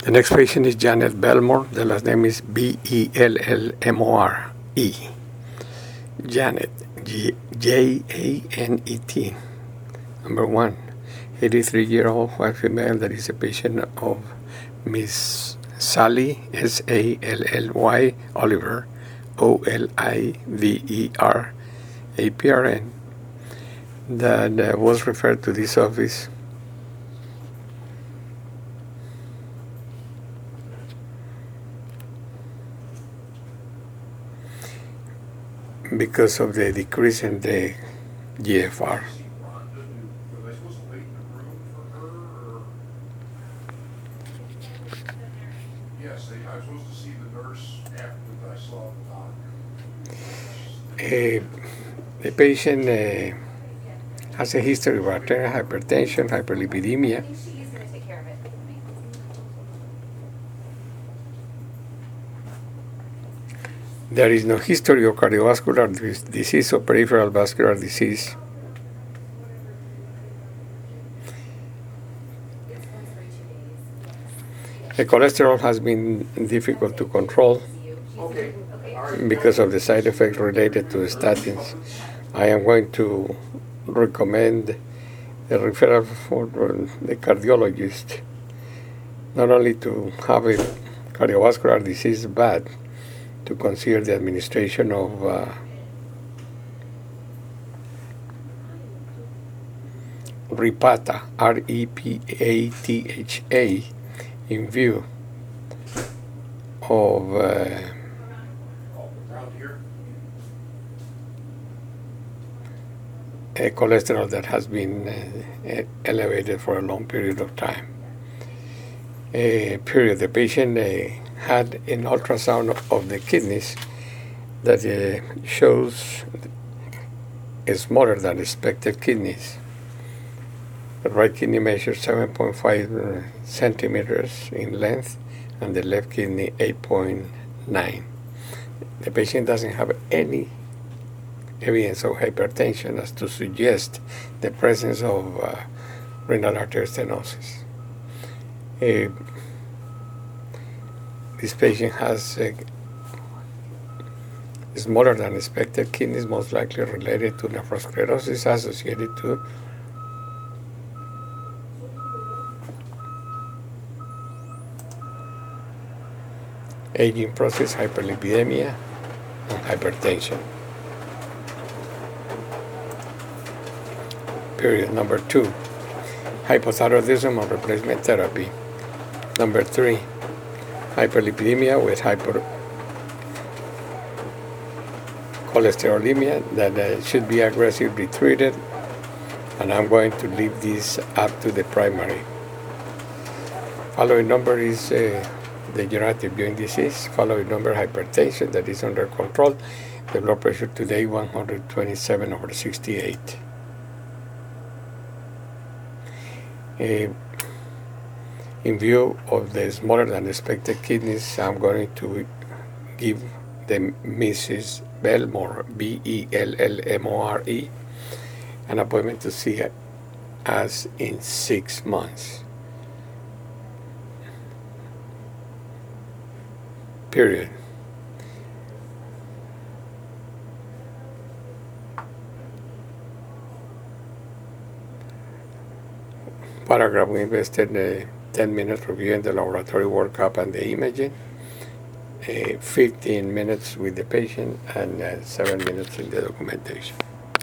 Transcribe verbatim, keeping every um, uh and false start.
The next patient is Janet Belmore. The last name is B E L L M O R E. Janet, J A N E T. Number one, eighty-three-year-old white female that is a patient of Miss Sally, S A L L Y, Oliver, O L I V E R, A P R N, that uh, was referred to this office because of the decrease in the G F R. Uh, the patient uh, has a history of arterial hypertension, hyperlipidemia. There is no history of cardiovascular disease or peripheral vascular disease. The cholesterol has been difficult to control because of the side effects related to the statins. I am going to recommend the referral for the cardiologist, not only to have a cardiovascular disease, but to consider the administration of uh, Repatha, R E P A T H A, in view of uh, a cholesterol that has been uh, elevated for a long period of time. A period. The patient uh, had an ultrasound of the kidneys that uh, shows smaller than expected kidneys. The right kidney measures seven point five uh, centimeters in length, and the left kidney eight point nine. The patient doesn't have any evidence of hypertension as to suggest the presence of uh, renal artery stenosis. Uh, this patient has uh, smaller than expected kidneys, most likely related to nephrosclerosis associated to aging process, hyperlipidemia, and hypertension. Period. Number two, hypothyroidism and replacement therapy. Number three, hyperlipidemia with hypercholesterolemia that uh, should be aggressively treated, and I'm going to leave this up to the primary. Following number is uh, degenerative joint disease. Following number, hypertension that is under control. The blood pressure today one hundred twenty-seven over sixty-eight. Uh, in view of the smaller than expected kidneys, I'm going to give the Missus Belmore, B E L L M O R E, an appointment to see us in six months. Period. Paragraph, we invested uh, ten minutes reviewing the laboratory workup and the imaging, uh, fifteen minutes with the patient, and uh, seven minutes in the documentation.